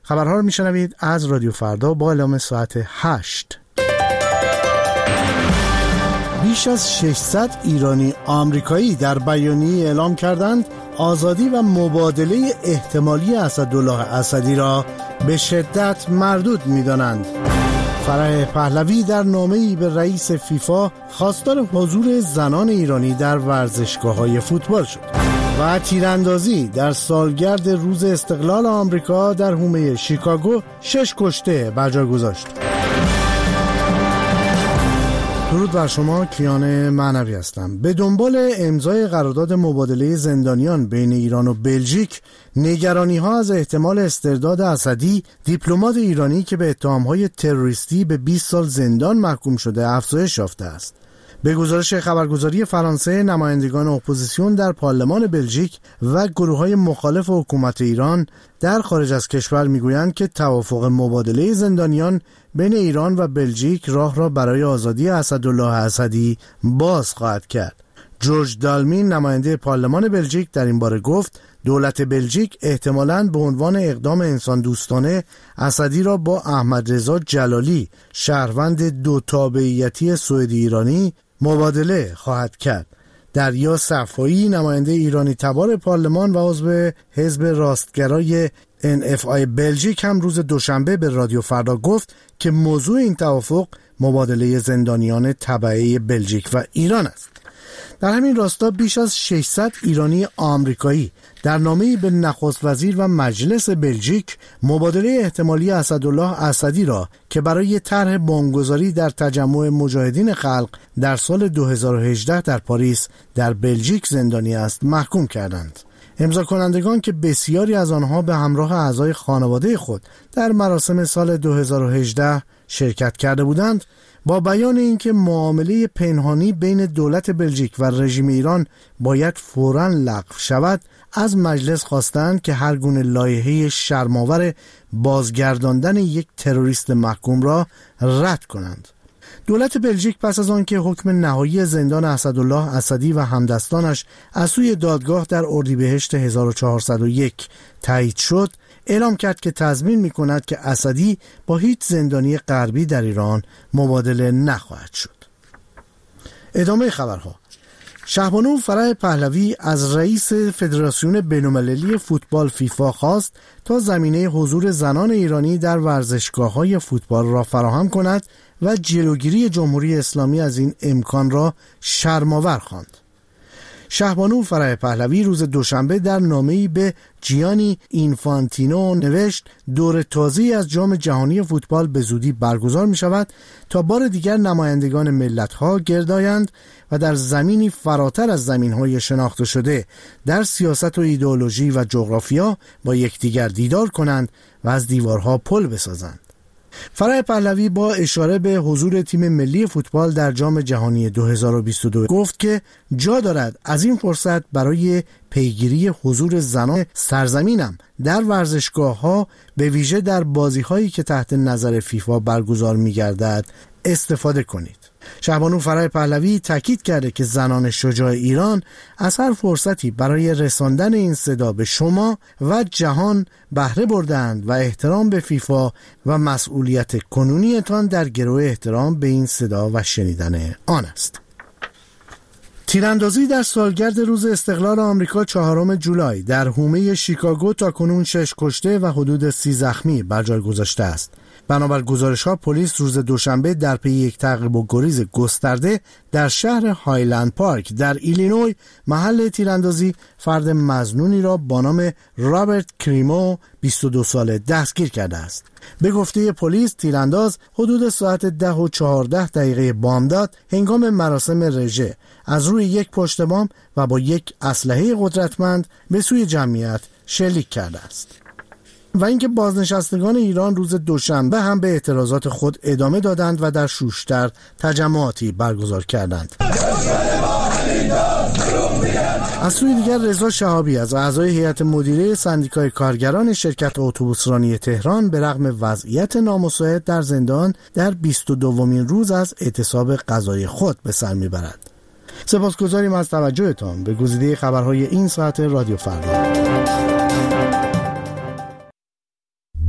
خبرها رو میشنوید از رادیو فردا با اعلام ساعت 8. بیش از 600 ایرانی آمریکایی در بیانیه اعلام کردند آزادی و مبادله احتمالی اسدالله اسدی را به شدت مردود می‌دانند. فرح پهلوی در نامه‌ای به رئیس فیفا خواستار حضور زنان ایرانی در ورزشگاه‌های فوتبال شد و تیراندازی در سالگرد روز استقلال آمریکا در حومه شیکاگو 6 کشته بر جای گذاشت. درود بر شما، کیان معنوی هستم. به دنبال امضای قرارداد مبادله زندانیان بین ایران و بلژیک، نگرانی‌ها از احتمال استرداد اسدی، دیپلمات ایرانی که به اتهام‌های تروریستی به 20 سال زندان محکوم شده، افزایش یافته است. به گزارش خبرگزاری فرانسه، نمایندگان اپوزیسیون در پارلمان بلژیک و گروه‌های مخالف حکومت ایران در خارج از کشور می‌گویند که توافق مبادله زندانیان بین ایران و بلژیک راه را برای آزادی اسدالله اسدی باز خواهد کرد. جورج دالمین، نماینده پارلمان بلژیک، در این باره گفت دولت بلژیک احتمالاً به عنوان اقدام انسان دوستانه اسدی را با احمد رضا جلالی، شهروند دو تابعیتی سوئدی ایرانی، مبادله خواهد کرد. دریا صفایی، نماینده ایرانی تبار پارلمان و عضو حزب راستگرای NFI بلژیک، هم روز دوشنبه به رادیو فردا گفت که موضوع این توافق مبادله زندانیان تبعه بلژیک و ایران است. در همین راستا بیش از 600 ایرانی آمریکایی در نامه‌ای به نخست وزیر و مجلس بلژیک مبادله احتمالی اسدالله اسدی را که برای طرح بمبگذاری در تجمع مجاهدین خلق در سال 2018 در پاریس در بلژیک زندانی است محکوم کردند. امضا کنندگان که بسیاری از آنها به همراه اعضای خانواده خود در مراسم سال 2018 شرکت کرده بودند، با بیان اینکه معامله پنهانی بین دولت بلژیک و رژیم ایران باید فوراً لغو شود، از مجلس خواستند که هر گونه لایحه شرم‌آور بازگرداندن یک تروریست محکوم را رد کنند. دولت بلژیک پس از آن که حکم نهایی زندان اسدالله اسدی و همدستانش از سوی دادگاه در اردیبهشت 1401 تایید شد، اعلام کرد که تضمین می‌کند که اسدی با هیچ زندانی غربی در ایران مبادله نخواهد شد. ادامه خبرها. شهبانو فرح پهلوی از رئیس فدراسیون بین‌المللی فوتبال فیفا خواست تا زمینه حضور زنان ایرانی در ورزشگاه‌های فوتبال را فراهم کند و جلوگیری جمهوری اسلامی از این امکان را شرم‌آور خواند. شهبانو فرح پهلوی روز دوشنبه در نامه‌ای به جیانی اینفانتینو نوشت دور تازه‌ای از جام جهانی فوتبال به زودی برگزار می شود تا بار دیگر نمایندگان ملت‌ها گرد آیند و در زمینی فراتر از زمین‌های شناخته شده در سیاست و ایدئولوژی و جغرافیا با یکدیگر دیدار کنند و از دیوارها پل بسازند. فرح پهلوی با اشاره به حضور تیم ملی فوتبال در جام جهانی 2022 گفت که جا دارد از این فرصت برای پیگیری حضور زنان سرزمینم در ورزشگاه‌ها، به ویژه در بازی‌هایی که تحت نظر فیفا برگزار می‌گردد، استفاده کنید. شهبانو فرح پهلوی تاکید کرده که زنان شجاع ایران از هر فرصتی برای رساندن این صدا به شما و جهان بهره بردند و احترام به فیفا و مسئولیت کنونیتان در گروه احترام به این صدا و شنیدن آن است. تیراندازی در سالگرد روز استقلال آمریکا 4 جولای در حومه شیکاگو تاکنون 6 کشته و حدود 30 زخمی بر جای گذاشته است. بنابر گزارش‌ها پلیس روز دوشنبه در پی یک تعقیب و گریز گسترده در شهر هایلند پارک در ایلینوی، محل تیراندازی، فرد مظنونی را با نام رابرت کریمو 22 ساله دستگیر کرده است. به گفته پلیس تیرانداز حدود ساعت 10:14 بامداد هنگام مراسم رژه از روی یک پشت بام و با یک اسلحه قدرتمند به سوی جمعیت شلیک کرده است. و اینکه بازنشستگان ایران روز دوشنبه هم به اعتراضات خود ادامه دادند و در شوشتر تجمعاتی برگزار کردند. از سوی دیگر رضا شهابی از اعضای هیئت مدیره سندیکای کارگران شرکت اتوبوسرانی تهران به رغم وضعیت نامساعد در زندان در 22مین روز از اعتصاب قضایی خود به سر میبرد. سپاسگزاریم از توجهتان به گزیده خبرهای این ساعت رادیو فردا.